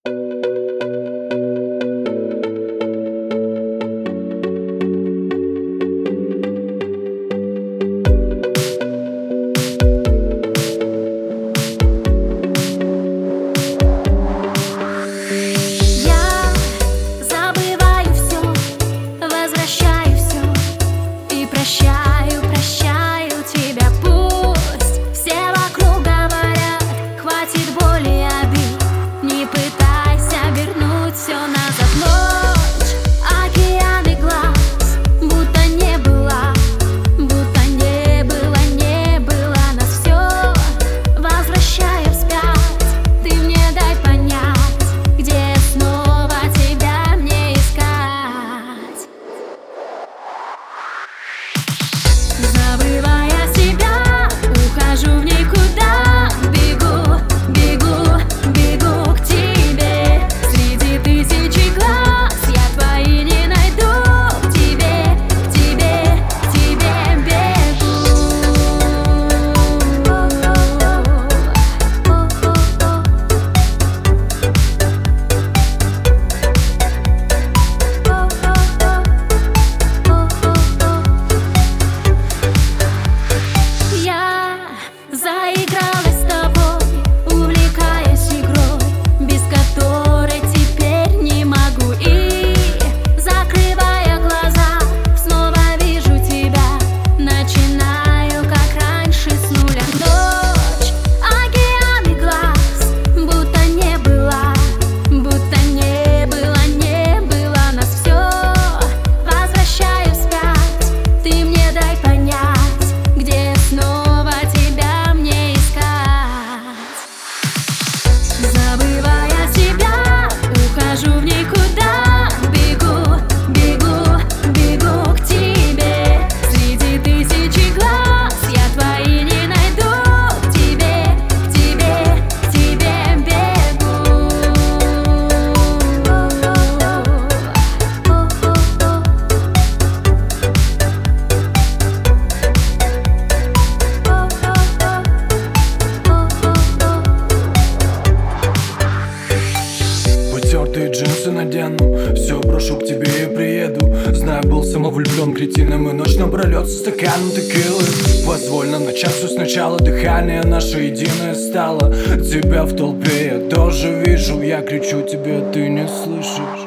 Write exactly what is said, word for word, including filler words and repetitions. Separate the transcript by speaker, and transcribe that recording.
Speaker 1: Прощаю, прощаю тебя, пусть все вокруг говорят, хватит боли и обид. Не пытайся вернуть все назад. Ночь, океаны глаз, будто не было, будто не было, не было нас. Все возвращаю вспять, ты мне дай понять, где снова тебя мне искать. Забывая себя, ухожу в никуда. Бегу, бегу, бегу к тебе. Среди тысячи глаз я твои не найду. К тебе, к тебе, к тебе бегу. Я заигралась с тобой, увлекаясь игрой, без которой теперь не могу. И, закрывая глаза, снова вижу тебя. Начинаю, как раньше, с нуля. Ночь, океаны глаз, будто не было, будто не было, не было нас. Все возвращаю вспять, ты мне дай понять, где снова тебя мне искать. Забывая себя, ухожу в никуда. Бегу, бегу, бегу к тебе. Среди тысячи глаз я твои не найду. К тебе, к тебе, к тебе бегу.
Speaker 2: Потертые джинсы надену, все брошу к тебе и приеду. Знаю, был самовлюблен кретином, и ночь напролет со стаканом текилы. Позволь нам начать все сначала, дыхание наше единое стало. Тебя в толпе я тоже вижу, я кричу тебе, ты не слышишь.